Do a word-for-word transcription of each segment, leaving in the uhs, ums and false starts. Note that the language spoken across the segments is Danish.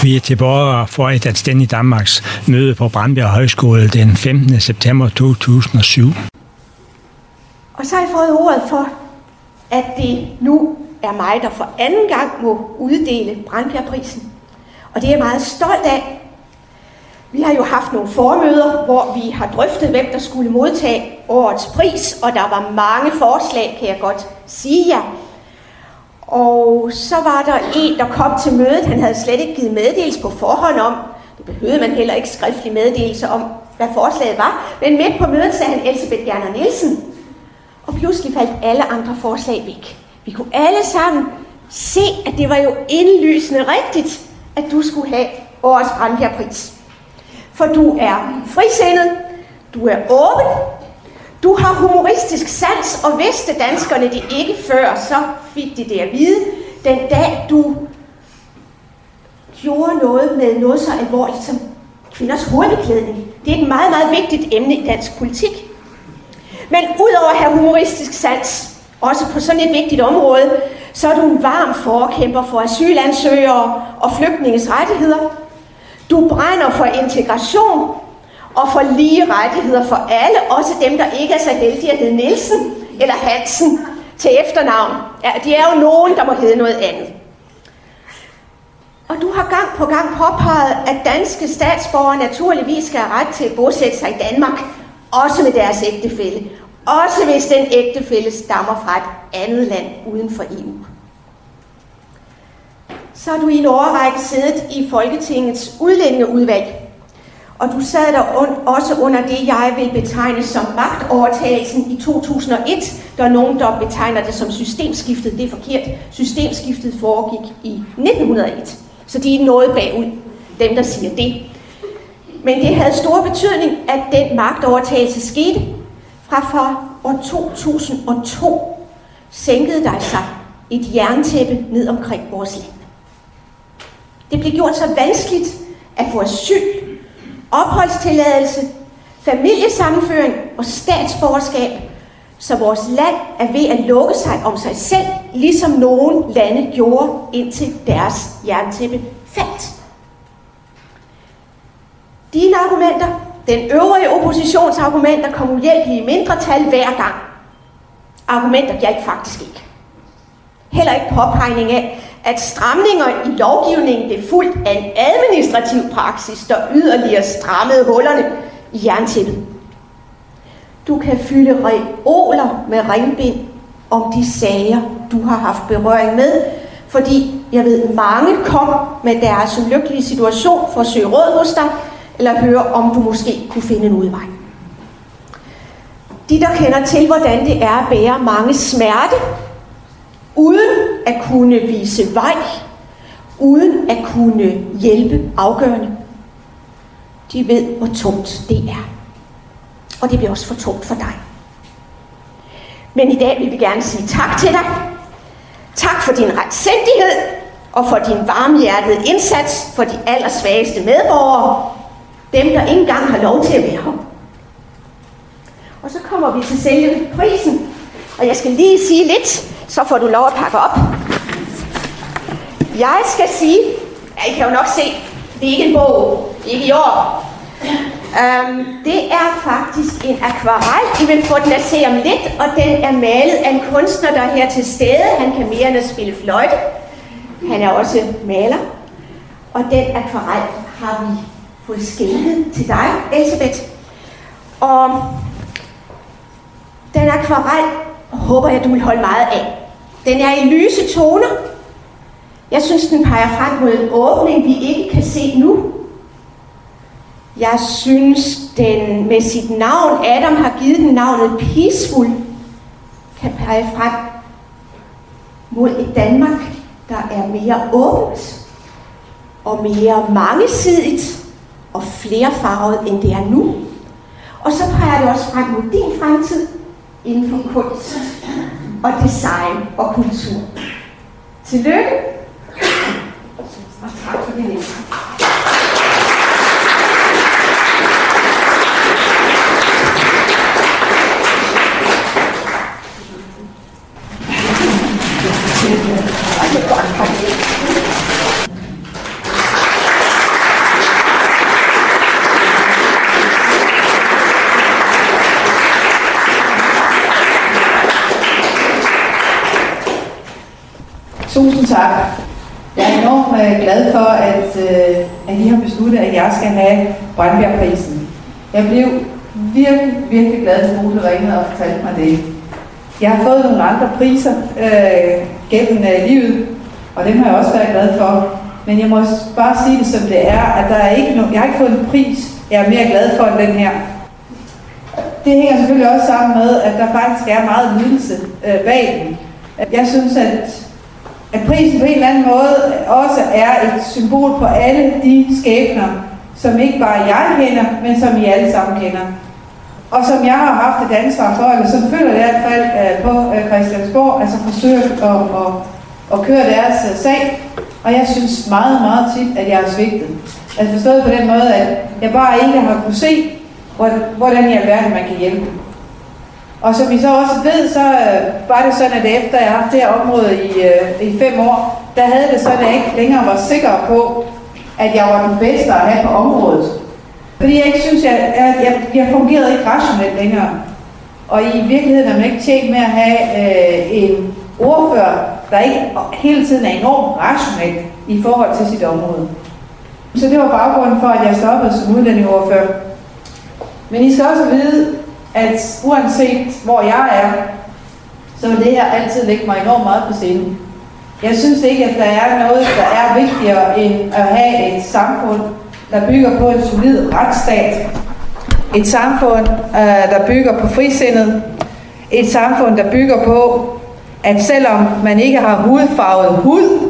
Vi er tilbage for et anstændigt Danmarks møde på Brandbjerg Højskole den femtende september to tusind og syv. Og så har jeg fået ordet for, at det nu er mig, der for anden gang må uddele Brandbjergprisen. Og det er jeg meget stolt af. Vi har jo haft nogle formøder, hvor vi har drøftet, hvem der skulle modtage årets pris, og der var mange forslag, kan jeg godt sige jer. Og så var der en, der kom til mødet. Han havde slet ikke givet meddelelse på forhånd om. Det behøvede man heller ikke skriftlig meddelelse om, hvad forslaget var. Men midt på mødet sagde han Elsebeth Gerner Nielsen. Og pludselig faldt alle andre forslag væk. Vi kunne alle sammen se, at det var jo indlysende rigtigt, at du skulle have årets Brandbjergpris. For du er frisindet, du er åben, du har humoristisk sans, og vidste danskerne det ikke før, så fik de det at vide, den dag du gjorde noget med noget så alvorligt som kvinders hovedbeklædning. Det er et meget, meget vigtigt emne i dansk politik. Men udover at have humoristisk sans, også på sådan et vigtigt område, så er du en varm forkæmper for asylansøgere og flygtninges rettigheder. Du brænder for integration og for lige rettigheder for alle, også dem, der ikke er så heldige at hedde Nielsen eller Hansen til efternavn. Ja, de er jo nogen, der må hedde noget andet. Og du har gang på gang påpeget, at danske statsborgere naturligvis skal have ret til at bosætte sig i Danmark, også med deres ægtefælle. Også hvis den ægtefælle stammer fra et andet land uden for E U. Så har du i en årrække siddet i Folketingets udlændingeudvalg. Og du sad der også under det, jeg vil betegne som magtovertagelsen i to tusind og et. Der er nogen, der betegner det som systemskiftet. Det er forkert. Systemskiftet foregik i nitten hundrede og et. Så de er noget bagud, dem der siger det. Men det havde stor betydning, at den magtovertagelse skete. Fra for år to tusind og to sænkede der sig et jerntæppe ned omkring vores land. Det blev gjort så vanskeligt at få asyl, opholdstilladelse, familiesammenføring og statsborgerskab, så vores land er ved at lukke sig om sig selv, ligesom nogle lande gjorde, indtil deres jerntæppe faldt. Dine argumenter, den øvrige oppositionsargumenter, kom uhjælpelige mindretal hver gang. Argumenter gjaldt faktisk ikke. Heller ikke påpegning af, at stramninger i lovgivningen blev fulgt af en administrativ praksis, der yderligere strammede hullerne i jerntæppet. Du kan fylde reoler med ringbind om de sager, du har haft berøring med, fordi jeg ved, mange kom med deres ulykkelige situation for at søge råd hos dig, eller høre, om du måske kunne finde en udvej. De, der kender til, hvordan det er at bære mange smerte, uden at kunne vise vej, uden at kunne hjælpe afgørende, de ved, hvor tungt det er. Og det bliver også for tungt for dig. Men i dag vil vi gerne sige tak til dig. Tak for din retsindighed og for din varmhjertede indsats for de allersvageste medborgere. Dem, der ikke engang har lov til at være her. Og så kommer vi til selve prisen. Og jeg skal lige sige lidt, så får du lov at pakke op. Jeg skal sige, ja, I kan jo nok se, det er ikke en bog, det er ikke i år. Um, det er faktisk en akvarel. I vil få den at se om lidt, og den er malet af en kunstner, der er her til stede. Han kan mere end at spille fløjte. Han er også maler. Og den akvarel har vi fået skænket til dig, Elsebeth. Og den akvarel håber jeg, du vil holde meget af. Den er i lyse toner. Jeg synes, den peger frem mod en åbning, vi ikke kan se nu. Jeg synes, den med sit navn, Adam har givet den navnet Peaceful, kan pege frem mod et Danmark, der er mere åbent og mere mangesidigt og flerfarvet, end det er nu. Og så peger det også frem mod din fremtid inden for kunst og design og kultur. Tillykke, og tak for det næste. Tusind tak. Jeg er enormt glad for, at, at I har besluttet, at jeg skal have Brandbjergprisen. Jeg blev virkelig, virkelig glad, at Ole ringede og fortalte mig det. Jeg har fået nogle andre priser øh, gennem øh, livet, og dem har jeg også været glad for. Men jeg må bare sige det, som det er, at der er ikke no- jeg har ikke fået en pris, jeg er mere glad for end den her. Det hænger selvfølgelig også sammen med, at der faktisk er meget lidelse øh, bag den. Jeg synes, at, at prisen på en eller anden måde også er et symbol på alle de skæbner, som ikke bare jeg kender, men som I alle sammen kender. Og som jeg har haft et ansvar for, eller som føler i hvert fald øh, på øh, Christiansborg, altså forsøger at, at, at køre deres øh, sag. Og jeg synes meget, meget tit, at jeg har svigtet. Altså forstået på den måde, at jeg bare ikke har kunne se, hvordan i alverden man kan hjælpe. Og som I så også ved, så øh, var det sådan, at efter jeg har haft det her område i, øh, i fem år, der havde det sådan, at jeg ikke længere var sikker på, at jeg var den bedste at have på området. Fordi jeg ikke synes, at jeg, jeg, jeg fungerede ikke rationelt længere. Og i virkeligheden er man ikke tjent med at have øh, en ordfører, der ikke hele tiden er enormt rationelt i forhold til sit område. Så det var baggrunden for, at jeg stoppede som udlændingeordfører. Men I skal også vide, at uanset hvor jeg er, så vil det her altid lægge mig enormt meget på scenen. Jeg synes ikke, at der er noget, der er vigtigere end at have et samfund, der bygger på en solid retsstat. Et samfund, der bygger på frisindet. Et samfund, der bygger på, at selvom man ikke har hudfarvet hud,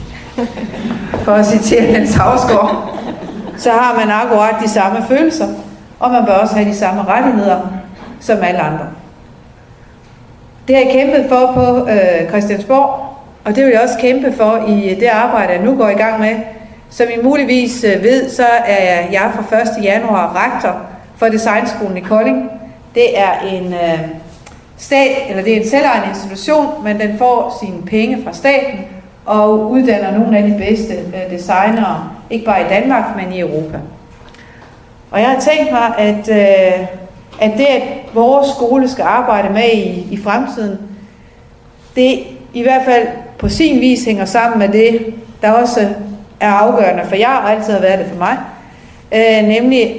for at citere Niels Hausgaard, så har man akkurat de samme følelser, og man bør også have de samme rettigheder som alle andre. Det har jeg kæmpet for på øh, Christiansborg, og det vil jeg også kæmpe for i det arbejde, jeg nu går i gang med. Som I muligvis øh, ved, så er jeg fra første januar rektor for Designskolen i Kolding. Det er en øh, stat, eller det er en selvejende institution, men den får sine penge fra staten og uddanner nogle af de bedste øh, designere, ikke bare i Danmark, men i Europa. Og jeg har tænkt mig, at, øh, at det, at vores skole skal arbejde med i, i fremtiden, det i hvert fald på sin vis hænger sammen med det, der også er afgørende for jer, og altid har været det for mig, øh, nemlig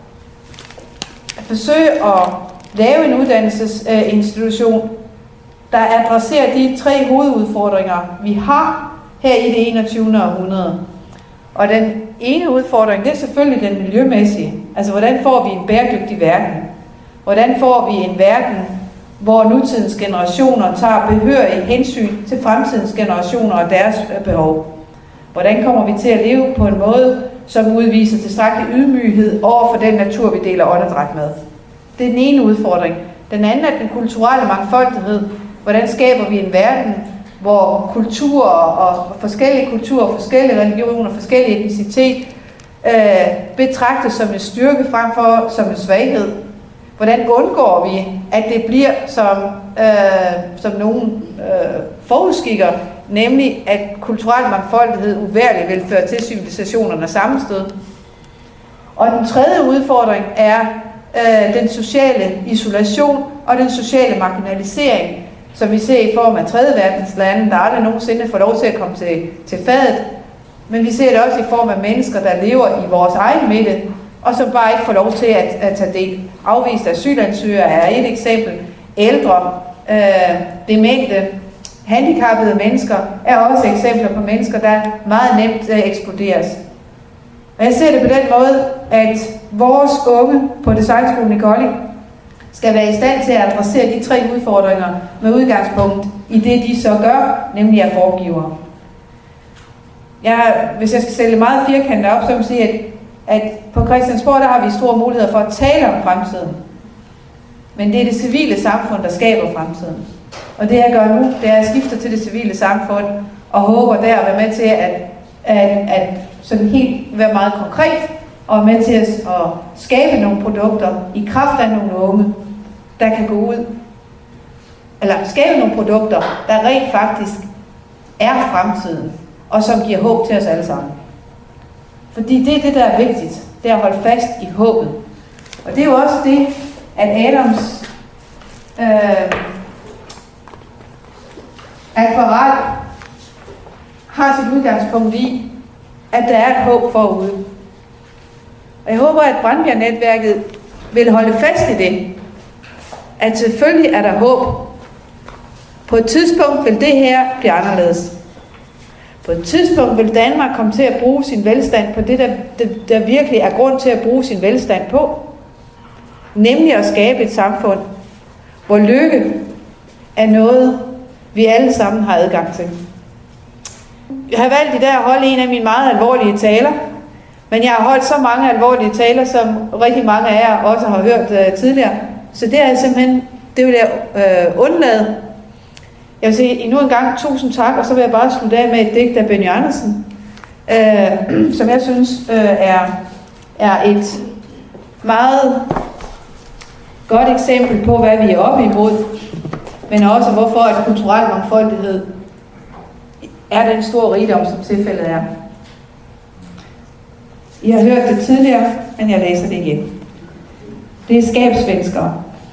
at forsøge at lave en uddannelsesinstitution, øh, der adresserer de tre hovedudfordringer, vi har her i det enogtyvende århundrede. Og den ene udfordring, det er selvfølgelig den miljømæssige. Altså, hvordan får vi en bæredygtig verden? Hvordan får vi en verden, hvor nutidens generationer tager behørig hensyn til fremtidens generationer og deres behov? Hvordan kommer vi til at leve på en måde, som udviser tilstrækkelig ydmyghed over for den natur, vi deler åndedræt med? Det er den ene udfordring. Den anden er den kulturelle mangfoldighed. Hvordan skaber vi en verden, hvor kulturer og forskellige kulturer, forskellige religioner, forskellige etnicitet øh, betragtes som en styrke frem for som en svaghed? Hvordan undgår vi, at det bliver som, øh, som nogen øh, forudskikker, nemlig at kulturel mangfoldighed uværligt vil føre til civilisationernes sammenstød? Og den tredje udfordring er øh, den sociale isolation og den sociale marginalisering, som vi ser i form af tredje verdens lande, der aldrig nogensinde får lov til at komme til, til fadet. Men vi ser det også i form af mennesker, der lever i vores egen midte, og som bare ikke får lov til at, at tage del. Afviste asylansøgere er et eksempel. Ældre, øh, demente, handicappede mennesker er også eksempler på mennesker, der meget nemt øh, eksploderes. Og jeg ser det på den måde, at vores unge på Designskolen i Kolding skal være i stand til at adressere de tre udfordringer med udgangspunkt i det, de så gør, nemlig at foregivere. Jeg, hvis jeg skal sætte meget firkantet op, så vil jeg sige, at, at på Christiansborg, der har vi store muligheder for at tale om fremtiden. Men det er det civile samfund, der skaber fremtiden. Og det jeg gør nu, det er at skifte til det civile samfund, og håber der at være med til at, at, at sådan helt være meget konkret, og med til at, at skabe nogle produkter i kraft af nogle unge, der kan gå ud, eller skabe nogle produkter, der rent faktisk er fremtiden, og som giver håb til os alle sammen. Fordi det er det, der er vigtigt, det er at holde fast i håbet. Og det er jo også det, at Adams øh, akvarel har sit udgangspunkt i, at der er et håb forude. Og jeg håber, at Brandbjerg-netværket vil holde fast i det. At selvfølgelig er der håb. På et tidspunkt vil det her blive anderledes. På et tidspunkt vil Danmark komme til at bruge sin velstand på det, der, det, der virkelig er grund til at bruge sin velstand på. Nemlig at skabe et samfund, hvor lykke er noget, vi alle sammen har adgang til. Jeg har valgt i dag at holde en af mine meget alvorlige taler, men jeg har holdt så mange alvorlige taler, som rigtig mange af jer også har hørt uh, tidligere. Så det er simpelthen, det vil jeg uh, undlade. Jeg vil sige endnu en gang tusind tak, og så vil jeg bare slutte af med et digt af Benny Andersen, uh, som jeg synes uh, er, er et meget godt eksempel på, hvad vi er oppe imod, men også hvorfor at kulturel mangfoldighed er den store rigdom, som tilfældet er. I har hørt det tidligere, men jeg læser det igen. Det er skabsvenskere.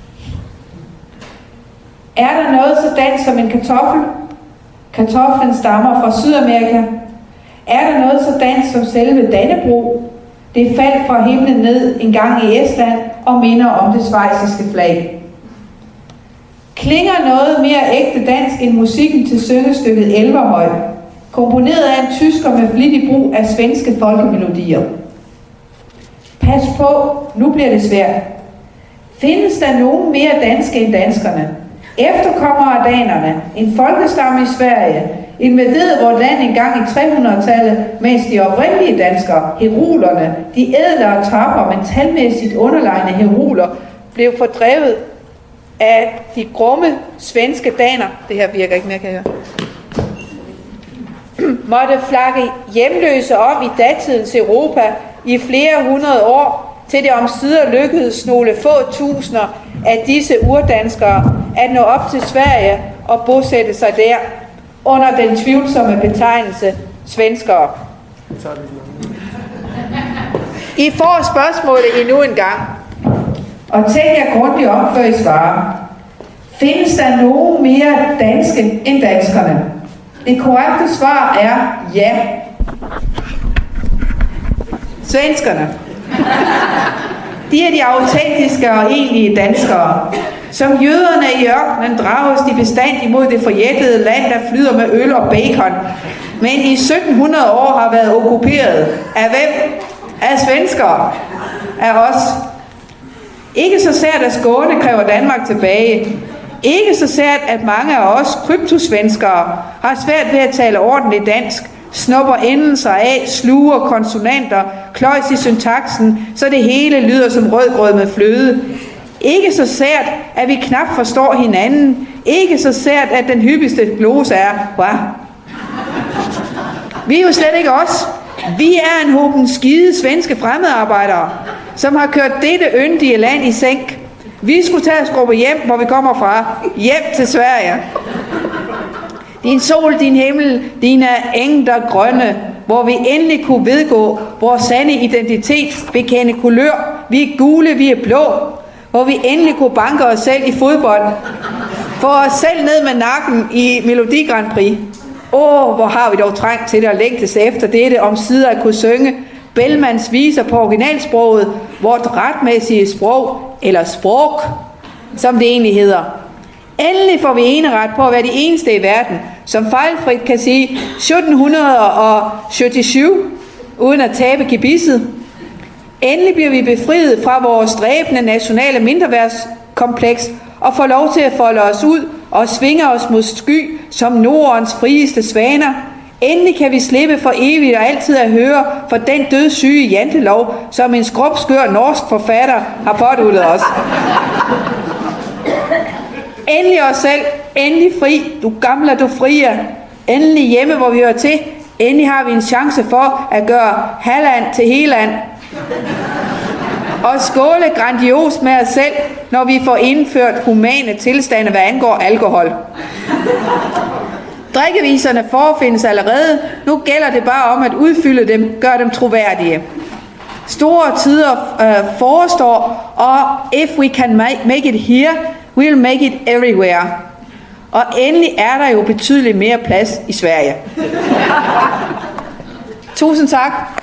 Er der noget så dansk som en kartoffel? Kartoflen stammer fra Sydamerika. Er der noget så dansk som selve Dannebrog? Det faldt fra himlen ned en gang i Estland og minder om det schweiziske flag. Klinger noget mere ægte dansk end musikken til syngestykket Elverhøj, komponeret af en tysker med flittig brug af svenske folkemelodier. Pas på, nu bliver det svært. Findes der nogen mere danske end danskerne? Efterkommere af danerne, en folkestamme i Sverige, invaderet vores land en gang i tre hundrede-tallet, mens de oprindelige danskere, herulerne, de ædle og tapre, men talmæssigt underlegne heruler, blev fordrevet af de grumme svenske daner. Det her virker ikke mere, kan jeg høre. Måtte flakke hjemløse om i datidens Europa i flere hundrede år, til det omsider lykkedes nogle få tusinder af disse urdanskere at nå op til Sverige og bosætte sig der under den tvivlsomme betegnelse svenskere. I får spørgsmålet endnu en gang. Og tænk jer grundigt om, før I svarer. Findes der nogen mere danske end danskerne? Det korrekte svar er ja. Svenskerne. De er de autentiske og egentlige danskere. Som jøderne i ørkenen drages de bestandt imod det forjættede land, der flyder med øl og bacon, men i sytten hundrede år har været okkuperet. Af hvem? Af svenskere. Af os. Ikke så sært, at Skåne kræver Danmark tilbage. Ikke så sært, at mange af os kryptosvenskere har svært ved at tale ordentligt dansk, snupper endelser af, sluger konsonanter, kløjs i syntaksen, så det hele lyder som rødgrød med fløde. Ikke så sært, at vi knap forstår hinanden. Ikke så sært, at den hyppigste glose er, hva? Vi er jo slet ikke os. Vi er en hoben skide svenske fremmedarbejdere, som har kørt dette yndige land i sænk. Vi skulle tage og skrubbe hjem, hvor vi kommer fra. Hjem til Sverige. Din sol, din himmel, dine engter grønne, hvor vi endelig kunne vedgå vores sande identitet, bekende kulør. Vi er gule, vi er blå. Hvor vi endelig kunne banke os selv i fodbold. Få os selv ned med nakken i Melodi Grand Prix. Åh, oh, hvor har vi dog trængt til det at længtes efter dette om sider at kunne synge Bellmans viser på originalsproget, vort retmæssige sprog, eller sprog, som det egentlig hedder. Endelig får vi eneret på at være de eneste i verden, som fejlfrit kan sige sytten syvogtyve, uden at tabe gebisset. Endelig bliver vi befriet fra vores dræbende nationale mindreværdskompleks og får lov til at folde os ud og svinge os mod sky som Nordens frieste svaner. Endelig kan vi slippe for evigt og altid at høre for den dødssyge jantelov, som en skrubskør norsk forfatter har påduttet os. Endelig os selv, endelig fri, du gamle, du frie. Endelig hjemme, hvor vi hører til. Endelig har vi en chance for at gøre Halland til Heland. Og skåle grandios med os selv, når vi får indført humane tilstande, hvad angår alkohol. Drikkeviserne forefindes allerede. Nu gælder det bare om at udfylde dem, gøre dem troværdige. Store tider øh, forestår, og if we can make it here, we'll make it everywhere. Og endelig er der jo betydeligt mere plads i Sverige. Tusind tak.